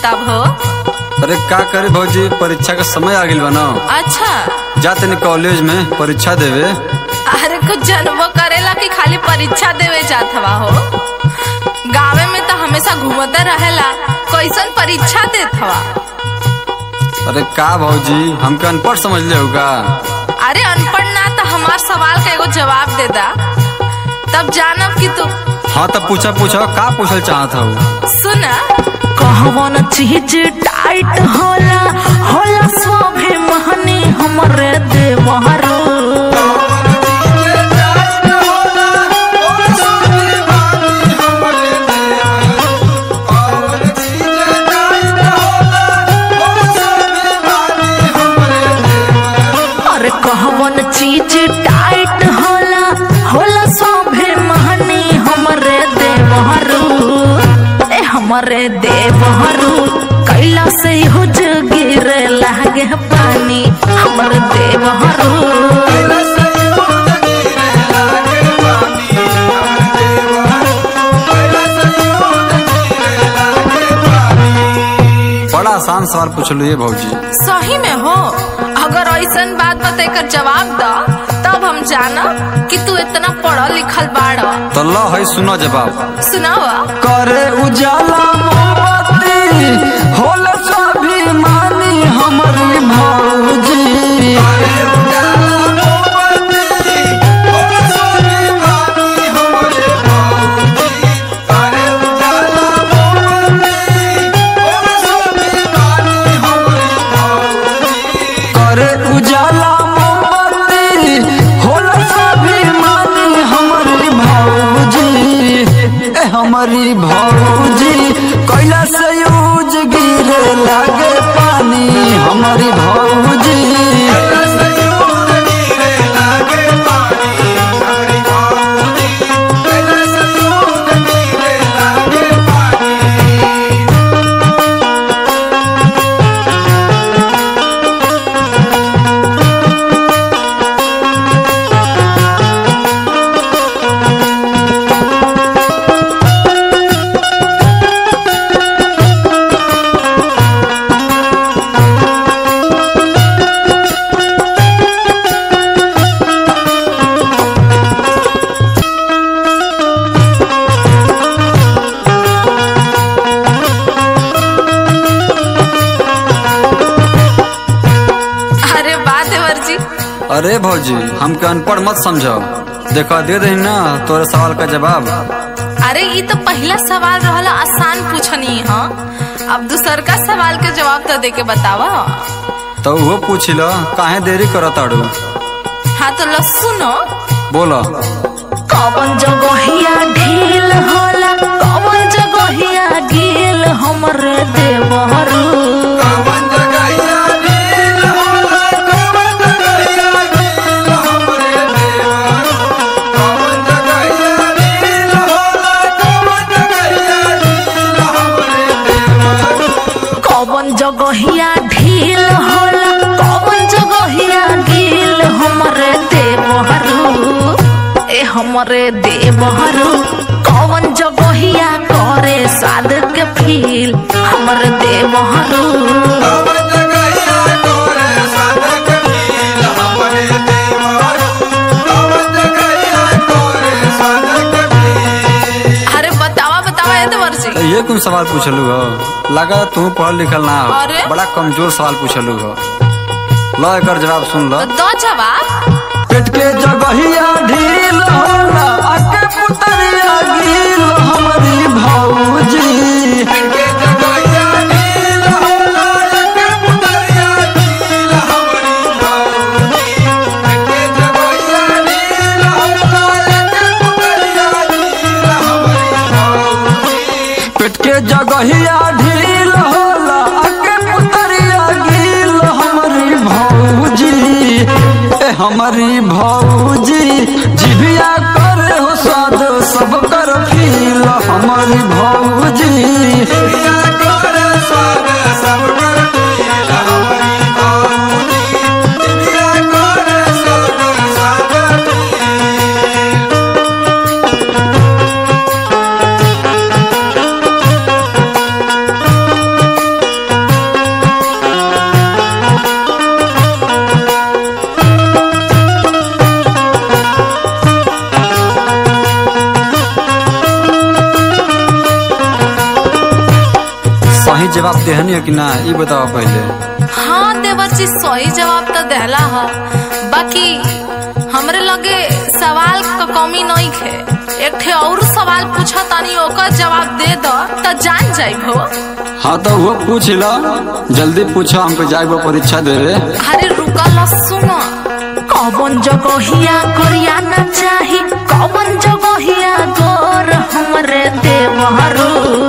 बताब हो। अरे का करे भौजी, परीक्षा का समय आ गइल बा ना। अच्छा जा तनी कॉलेज में परीक्षा देवे। अरे कुछ जनबो करेला कि खाली परीक्षा देवे जात हवा हो। गाँव में तो हमेशा घूमते रहेला, कैसन परीक्षा देत हवा। अरे का भौजी, हमके अनपढ़ समझ ले होगा। अरे अनपढ़ ना तो हमार सवाल का एगो जवाब दे दा, तब जानब कि तू। हाँ तब पूछा का पूछल चाहत हो। सुना कहवन चीज टाइट होला होला स्वाभिमानी हमरे देवहरो। अरे कहवन चीज टाइट होला होला स्वाभिमानी हमरे देवहरो। हमरे देवहरू कैला से हुज गिरे लागे पानी हमरे देवहरू। बड़ा आसान सवाल पूछलू ये भौजी। सही में हो, अगर ऐसन बात बता एकर जवाब दा तब हम जाना कि तू इतना पढ़ल लिखल बाड़ा। तो लो है सुनो जवाब। सुनावा। करे उजाला मोमबत्ती होला स्वाभिमानी हमरी भौजी। करे उजाला मोमबत्ती होला स्वाभिमानी हमरी भौजी। हमारी भौजी कैला से यूज गिरे लागे पानी हमारी भौजी। अरे भौजी, हमके अनपढ़ मत समझो। देखो दे दे ना तोरे सवाल का जवाब। अरे ये तो पहला सवाल रहला, आसान पूछनी है। अब दूसर का सवाल के जवाब तो दे के बतावा। तो वो पूछ लो, काहे देरी करत आड़ू। हाँ तो लो सुनो। बोलो। कवन जगहिया ढील होला कवन जगहिया ढील हमरे देवहरू। जगहिया ढील होला कवन जगहिया ढील हमरे देवहरू। ए हमरे देवहरू कवन जगहिया करे साद के फील हमरे देवहरू। ये कौन सवाल पूछलू हो, लगा तू पढ़ल लिखल ना हो। बड़ा कमजोर सवाल पूछलू हो। लो एकर जवाब सुन लो। दो जवाब। पेट के जगहिया ढील होला आके पुतरिया गिल हमरी भौजी। जगहिया ढील होला आके पुतरिया गिल हमरी भौजी। हमारी भौजी जिभिया करे हो स्वाद सब कर फील हमारी भौजी। जवाब देहनी हो कि ना ये बताओ पहले। हाँ देवर जी सही जवाब तो देहला है, बाकी हमरे लगे सवाल का कमी नहीं है। एक ठे और सवाल पूछा तानी ओकर जवाब दे दो तो जान जाइबो। हाँ तो वो पूछ लो, जल्दी पूछो, हमको जाइबो परीक्षा दे रे। अरे रुका लो सुनो। कौन जगहिया करिया न चाही, कौन जगहिया गोर हमरे देवहरू।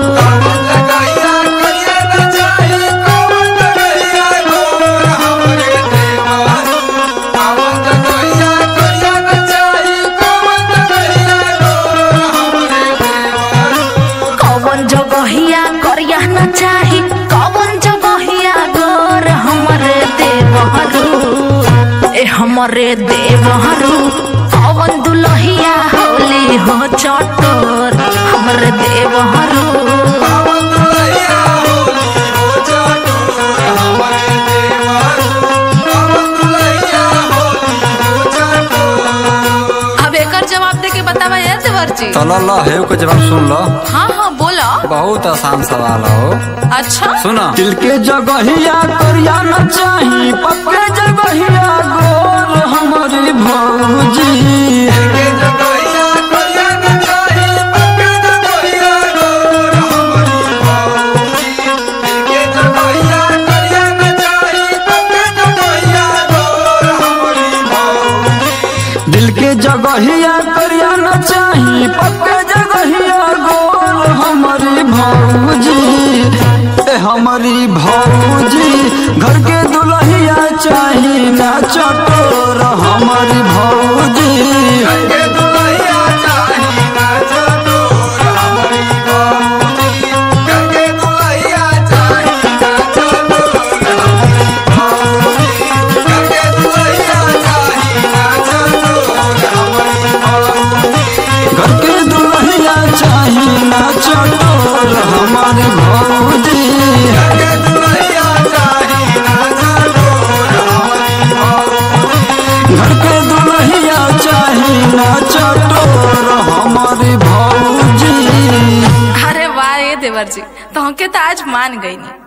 कौन जगहिया करिया न चाही, कौन जगहिया गोर हमरे देवहरू। ए हमरे देवहरू कौन दुलहिया होली हो चटोर हमरे देवहरू। अब एकर जवाब दे के बतावा यार देवर जी। चलो लो है को जवाब सुन लो। हाँ हाँ बोलो। बहुत आसान सवाल हो। अच्छा सुनो। दिल के जगहिया करिया न चाही, पक्के जगहिया गोर हमारी भौजी। दिल के जगहिया करिया न चाही, पक्के जगहिया गोर हमारी भौजी। ए हमारी भौजी घर के दुल्हिया चाही ना चटोर हमारी भौजी। चटोर हमारी भौजी। घर के दुल्हिया चाही ना चटोर हमारी भौजी। अरे वाह ये देवर जी, तो के तो आज मान गई नहीं।